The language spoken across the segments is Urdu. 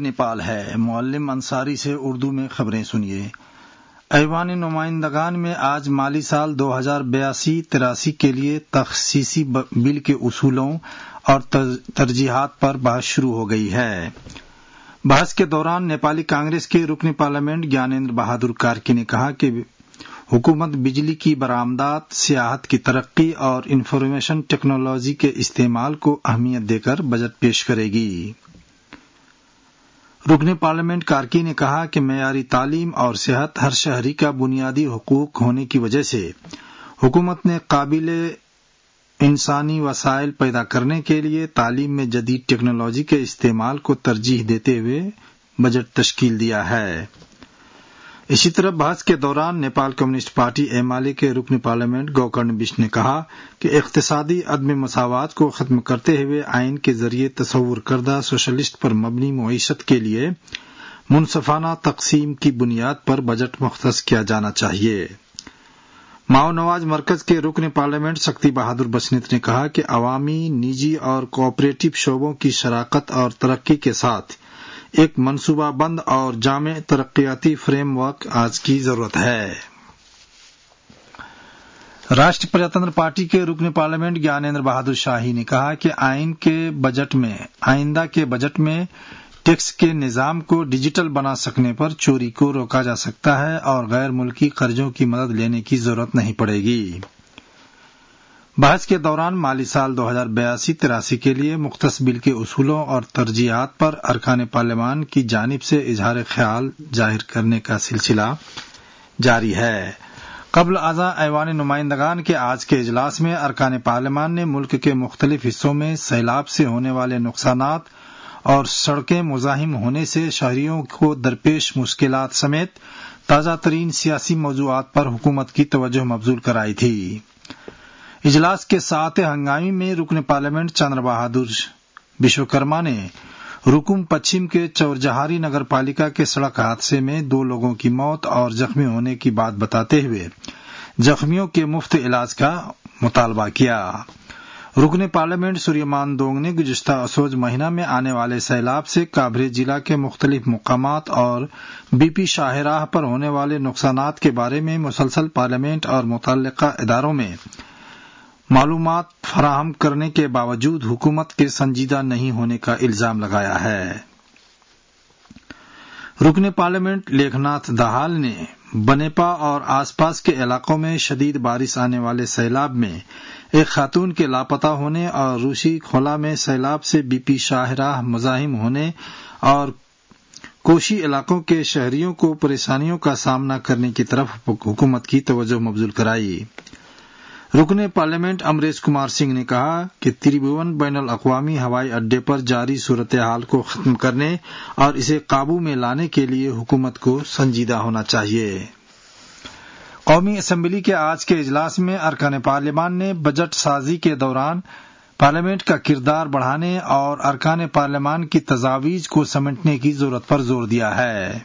نیپال ہے۔ معلم انصاری سے اردو میں خبریں سنیے۔ ایوان نمائندگان میں آج مالی سال 2082-83 کے لیے تخصیصی بل کے اصولوں اور ترجیحات پر بحث شروع ہو گئی ہے۔ بحث کے دوران نیپالی کانگریس کے رکن پارلیمنٹ گیانیندر بہادر کارکی نے کہا کہ حکومت بجلی کی برآمدات، سیاحت کی ترقی اور انفارمیشن ٹیکنالوجی کے استعمال کو اہمیت دے کر بجٹ پیش کرے گی۔ رکن پارلیمنٹ کارکی نے کہا کہ معیاری تعلیم اور صحت ہر شہری کا بنیادی حقوق ہونے کی وجہ سے حکومت نے قابل انسانی وسائل پیدا کرنے کے لیے تعلیم میں جدید ٹیکنالوجی کے استعمال کو ترجیح دیتے ہوئے بجٹ تشکیل دیا ہے۔ اسی طرح بحث کے دوران نیپال کمیونسٹ پارٹی ایم کے رکن پارلیمنٹ گوکرن بشٹ نے کہا کہ اقتصادی عدم مساوات کو ختم کرتے ہوئے آئین کے ذریعے تصور کردہ سوشلسٹ پر مبنی معیشت کے لیے منصفانہ تقسیم کی بنیاد پر بجٹ مختص کیا جانا چاہیے۔ ماؤ نواز مرکز کے رکن پارلیمنٹ شکتی بہادر بسنت نے کہا کہ عوامی، نجی اور کوآپریٹو شعبوں کی شراکت اور ترقی کے ساتھ ایک منصوبہ بند اور جامع ترقیاتی فریم ورک آج کی ضرورت ہے۔ راشٹریہ پرجاتنتر پارٹی کے رکن پارلیمنٹ گیانیندر بہادر شاہی نے کہا کہ آئندہ کے بجٹ میں ٹیکس کے نظام کو ڈیجیٹل بنا سکنے پر چوری کو روکا جا سکتا ہے اور غیر ملکی قرضوں کی مدد لینے کی ضرورت نہیں پڑے گی۔ بحث کے دوران مالی سال 2082-83 کے لیے مختص بل کے اصولوں اور ترجیحات پر ارکان پارلیمان کی جانب سے اظہار خیال ظاہر کرنے کا سلسلہ جاری ہے۔ قبل ازاں ایوان نمائندگان کے آج کے اجلاس میں ارکان پارلیمان نے ملک کے مختلف حصوں میں سیلاب سے ہونے والے نقصانات اور سڑکیں مزاحم ہونے سے شہریوں کو درپیش مشکلات سمیت تازہ ترین سیاسی موضوعات پر حکومت کی توجہ مبذول کرائی تھی۔ اجلاس کے ساتھ ہنگامی میں رکن پارلیمنٹ چندر بہادر وشوکرما نے رکن پچھم کے چورجہاری نگر پالیکا کے سڑک حادثے میں 2 لوگوں کی موت اور زخمی ہونے کی بات بتاتے ہوئے زخمیوں کے مفت علاج کا مطالبہ کیا۔ رکن پارلیمنٹ سوریمان دونگ نے گزشتہ اسوج مہینہ میں آنے والے سیلاب سے کابھری ضلع کے مختلف مقامات اور بی پی شاہراہ پر ہونے والے نقصانات کے بارے میں مسلسل پارلیمنٹ اور متعلقہ اداروں میں معلومات فراہم کرنے کے باوجود حکومت کے سنجیدہ نہیں ہونے کا الزام لگایا ہے۔ رکن پارلیمنٹ لیکھناتھ دہال نے بنیپا اور آس پاس کے علاقوں میں شدید بارش آنے والے سیلاب میں ایک خاتون کے لاپتہ ہونے اور روسی کھولا میں سیلاب سے بی پی شاہراہ مزاحم ہونے اور کوشی علاقوں کے شہریوں کو پریشانیوں کا سامنا کرنے کی طرف حکومت کی توجہ مبذول کرائی۔ رکن پارلیمنٹ امریش کمار سنگھ نے کہا کہ تریبھون بین الاقوامی ہوائی اڈے پر جاری صورتحال کو ختم کرنے اور اسے قابو میں لانے کے لیے حکومت کو سنجیدہ ہونا چاہیے۔ قومی اسمبلی کے آج کے اجلاس میں ارکان پارلیمان نے بجٹ سازی کے دوران پارلیمنٹ کا کردار بڑھانے اور ارکان پارلیمان کی تجاویز کو سمیٹنے کی ضرورت پر زور دیا ہے۔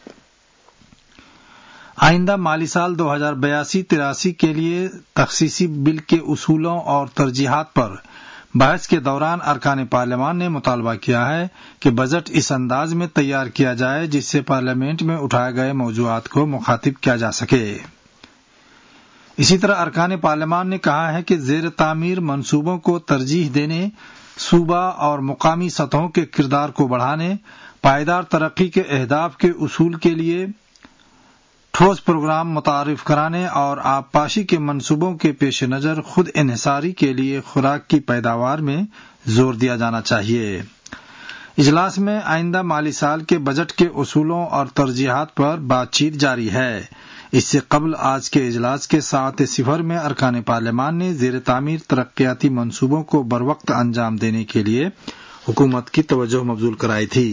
آئندہ مالی سال 2082-83 کے لیے تخصیصی بل کے اصولوں اور ترجیحات پر بحث کے دوران ارکان پارلیمان نے مطالبہ کیا ہے کہ بجٹ اس انداز میں تیار کیا جائے جس سے پارلیمنٹ میں اٹھائے گئے موضوعات کو مخاطب کیا جا سکے۔ اسی طرح ارکان پارلیمان نے کہا ہے کہ زیر تعمیر منصوبوں کو ترجیح دینے، صوبہ اور مقامی سطحوں کے کردار کو بڑھانے، پائیدار ترقی کے اہداف کے حصول کے لیے ٹھوس پروگرام متعارف کرانے اور آبپاشی کے منصوبوں کے پیش نظر خود انحصاری کے لیے خوراک کی پیداوار میں زور دیا جانا چاہیے۔ اجلاس میں آئندہ مالی سال کے بجٹ کے اصولوں اور ترجیحات پر بات چیت جاری ہے۔ اس سے قبل آج کے اجلاس کے ساعت صفر میں ارکان پارلیمان نے زیر تعمیر ترقیاتی منصوبوں کو بروقت انجام دینے کے لیے حکومت کی توجہ مبذول کرائی تھی۔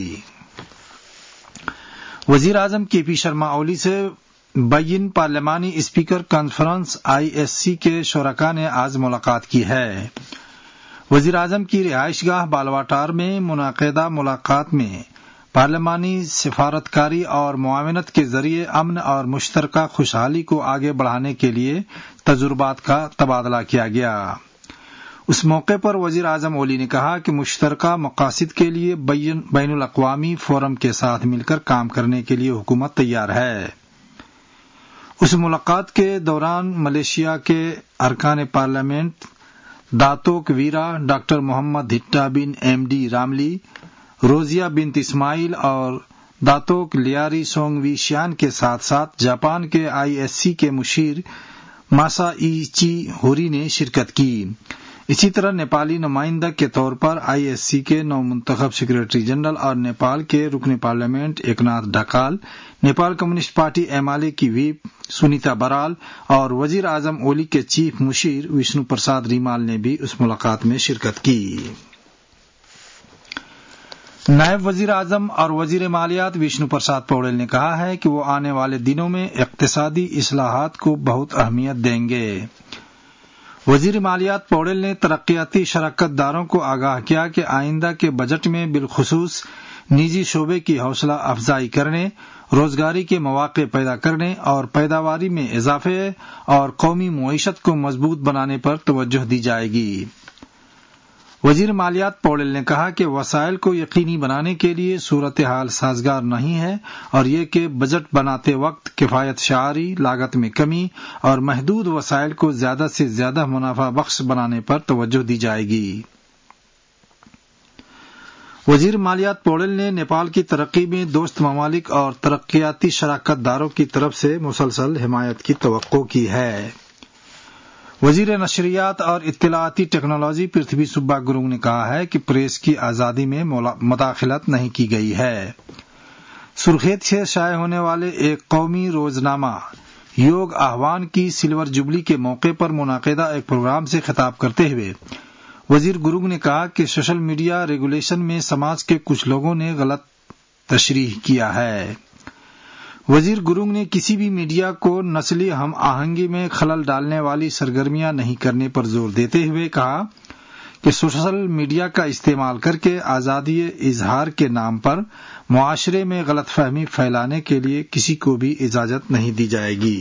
وزیر اعظم کے پی شرما اولی سے بین پارلیمانی اسپیکر کانفرنس ISC کے شرکاء نے آج ملاقات کی ہے۔ وزیر اعظم کی رہائش گاہ بالواٹار میں منعقدہ ملاقات میں پارلیمانی سفارتکاری اور معاونت کے ذریعے امن اور مشترکہ خوشحالی کو آگے بڑھانے کے لیے تجربات کا تبادلہ کیا گیا۔ اس موقع پر وزیر اعظم اولی نے کہا کہ مشترکہ مقاصد کے لیے بین الاقوامی فورم کے ساتھ مل کر کام کرنے کے لیے حکومت تیار ہے۔ اس ملاقات کے دوران ملائیشیا کے ارکان parliament Datuk Wira doctor Muhammad Hatta bin M D راملی، روزیہ بنت اسماعیل اور داتوک لیاری سونگ وی شیان کے ساتھ ساتھ جاپان کے ISC کے مشیر ماسا ایچی ہوری نے شرکت کی۔ اسی طرح نیپالی نمائندہ کے طور پر ISC کے نو منتخب سیکریٹری جنرل اور نیپال کے رکن parliament Eknath Dhakal, Nepal communist party MLA کی ویپ سنیتا برال اور وزیر اعظم اولی کے چیف مشیر وشنو پرساد ریمال نے بھی اس ملاقات میں شرکت کی۔ نائب وزیر اعظم اور وزیر مالیات وشنو پرساد پوڑیل نے کہا ہے کہ وہ آنے والے دنوں میں اقتصادی اصلاحات کو بہت اہمیت دیں گے۔ وزیر مالیات پوڑیل نے ترقیاتی شراکت داروں کو آگاہ کیا کہ آئندہ کے بجٹ میں بالخصوص نجی شعبے کی حوصلہ افزائی کرنے، روزگاری کے مواقع پیدا کرنے اور پیداواری میں اضافے اور قومی معیشت کو مضبوط بنانے پر توجہ دی جائے گی۔ وزیر مالیات پوڑیل نے کہا کہ وسائل کو یقینی بنانے کے لیے صورتحال سازگار نہیں ہے اور یہ کہ بجٹ بناتے وقت کفایت شعاری، لاگت میں کمی اور محدود وسائل کو زیادہ سے زیادہ منافع بخش بنانے پر توجہ دی جائے گی۔ وزیر مالیات پوڑیل نے نیپال کی ترقی میں دوست ممالک اور ترقیاتی شراکت داروں کی طرف سے مسلسل حمایت کی توقع کی ہے۔ وزیر نشریات اور اطلاعاتی ٹیکنالوجی پرتھوی سبا گرنگ نے کہا ہے کہ پریس کی آزادی میں مداخلت نہیں کی گئی ہے۔ سرخیت سے شائع ہونے والے ایک قومی روزنامہ یوگ آہوان کی سلور جبلی کے موقع پر منعقدہ ایک پروگرام سے خطاب کرتے ہوئے وزیر گرنگ نے کہا کہ سوشل میڈیا ریگولیشن میں سماج کے کچھ لوگوں نے غلط تشریح کیا ہے۔ وزیر گرنگ نے کسی بھی میڈیا کو نسلی ہم آہنگی میں خلل ڈالنے والی سرگرمیاں نہیں کرنے پر زور دیتے ہوئے کہا کہ سوشل میڈیا کا استعمال کر کے آزادی اظہار کے نام پر معاشرے میں غلط فہمی پھیلانے کے لیے کسی کو بھی اجازت نہیں دی جائے گی۔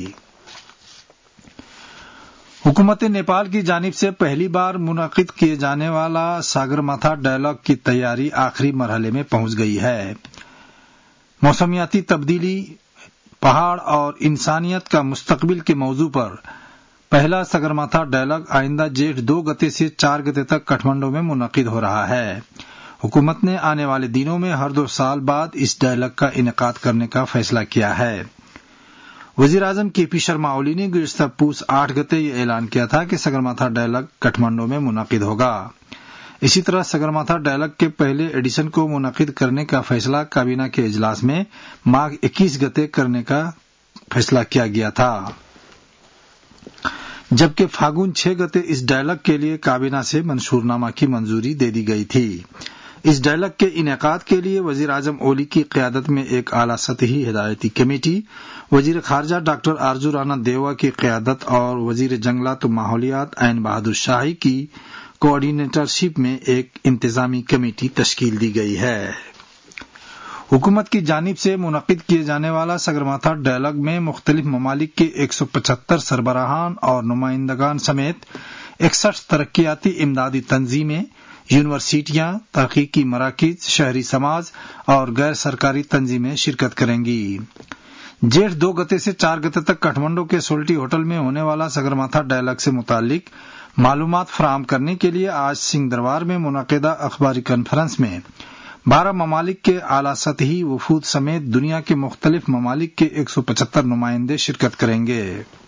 حکومت نیپال کی جانب سے پہلی بار منعقد کیے جانے والا ساگرماتھا ڈائیلاگ کی تیاری آخری مرحلے میں پہنچ گئی ہے۔ موسمیاتی تبدیلی، پہاڑ اور انسانیت کا مستقبل کے موضوع پر پہلا ساگرماتھا ڈائیلاگ آئندہ جیٹھ 2 گتے سے 4 گتے تک کٹھمنڈو میں منعقد ہو رہا ہے۔ حکومت نے آنے والے دنوں میں ہر 2 سال بعد اس ڈائیلاگ کا انعقاد کرنے کا فیصلہ کیا ہے۔ وزیر اعظم KP شرما اولی نے گزشتہ پوس 8 گتے یہ اعلان کیا تھا کہ ساگرماتھا ڈائیلاگ کٹھمنڈو میں منعقد ہوگا۔ اسی طرح ساگرماتھا ڈائیلاگ کے پہلے ایڈیشن کو منعقد کرنے کا فیصلہ کابینہ کے اجلاس میں ماہ 21 گتے کرنے کا فیصلہ کیا گیا تھا، جبکہ فاگن 6 گتے اس ڈائیلاگ کے لیے کابینہ سے منشورنامہ کی منظوری دے دی گئی تھی۔ اس ڈائیلاگ کے انعقاد کے لیے وزیر اعظم اولی کی قیادت میں ایک اعلیٰ سطحی ہدایتی کمیٹی، وزیر خارجہ ڈاکٹر آرجو رانا دیوا کی قیادت اور وزیر جنگلات و ماحولیات عین بہادر شاہی کی کوآرڈینیٹرشپ میں ایک انتظامی کمیٹی تشکیل دی گئی ہے۔ حکومت کی جانب سے منعقد کیے جانے والا ساگرماتھا ڈائیلاگ میں مختلف ممالک کے 175 سربراہان اور نمائندگان سمیت 61 ترقیاتی امدادی تنظیمیں، یونیورسٹیاں، تحقیقی مراکز، شہری سماج اور غیر سرکاری تنظیمیں شرکت کریں گی۔ جیٹھ 2 گتے سے 4 گتے تک کٹھمنڈو کے سولٹی ہوٹل میں ہونے والا ساگرماتھا ڈائیلاگ سے متعلق معلومات فراہم کرنے کے لیے آج سنگھ دربار میں منعقدہ اخباری کانفرنس میں 12 ممالک کے اعلیٰ سطحی وفود سمیت دنیا کے مختلف ممالک کے 175 نمائندے شرکت کریں گے۔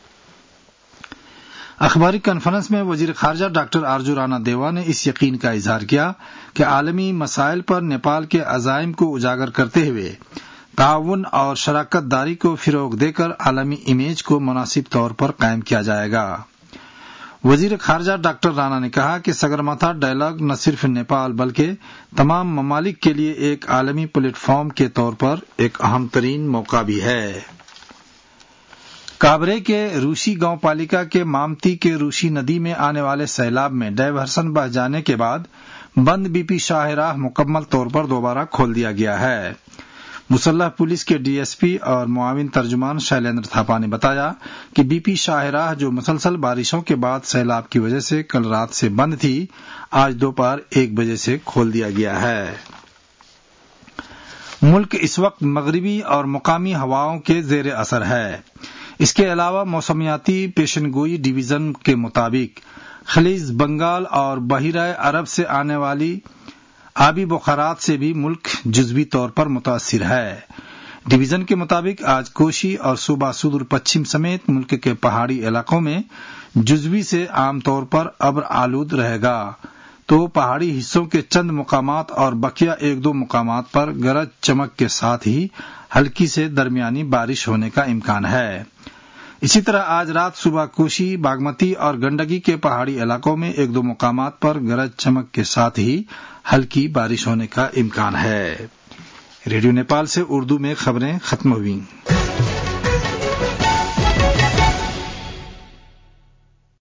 اخباری کانفرنس میں وزیر خارجہ ڈاکٹر آرجو رانا دیوا نے اس یقین کا اظہار کیا کہ عالمی مسائل پر نیپال کے عزائم کو اجاگر کرتے ہوئے تعاون اور شراکت داری کو فروغ دے کر عالمی امیج کو مناسب طور پر قائم کیا جائے گا۔ وزیر خارجہ ڈاکٹر رانا نے کہا کہ ساگرماتھا ڈائیلاگ نہ صرف نیپال بلکہ تمام ممالک کے لیے ایک عالمی پلیٹ فارم کے طور پر ایک اہم ترین موقع بھی ہے۔ کابرے کے روسی گاؤں پالیکا کے مامتی کے روسی ندی میں آنے والے سیلاب میں ڈائیورژن بہہ جانے کے بعد بند BP شاہراہ مکمل طور پر دوبارہ کھول دیا گیا ہے۔ مسلح پولیس کے ڈی ایس پی اور معاون ترجمان شیلیندر تھاپا نے بتایا کہ بی پی شاہراہ جو مسلسل بارشوں کے بعد سیلاب کی وجہ سے کل رات سے بند تھی، آج دوپہر 1 بجے سے کھول دیا گیا ہے۔ ملک اس وقت مغربی اور مقامی ہواؤں کے زیر اثر ہے۔ اس کے علاوہ موسمیاتی پیشن گوئی ڈویژن کے مطابق خلیج بنگال اور بحیرہ عرب سے آنے والی آبی بخارات سے بھی ملک جزوی طور پر متاثر ہے۔ ڈویژن کے مطابق آج کوشی اور صوبہ سدور پچھم سمیت ملک کے پہاڑی علاقوں میں جزوی سے عام طور پر ابر آلود رہے گا، تو پہاڑی حصوں کے چند مقامات اور بقیہ 1-2 مقامات پر گرج چمک کے ساتھ ہی ہلکی سے درمیانی بارش ہونے کا امکان ہے۔ اسی طرح آج رات صبح کوشی، باگمتی اور گنڈکی کے پہاڑی علاقوں میں 1-2 مقامات پر گرج چمک کے ساتھ ہی ہلکی بارش ہونے کا امکان ہے۔ ریڈیو نیپال سے اردو میں خبریں ختم ہوئیں۔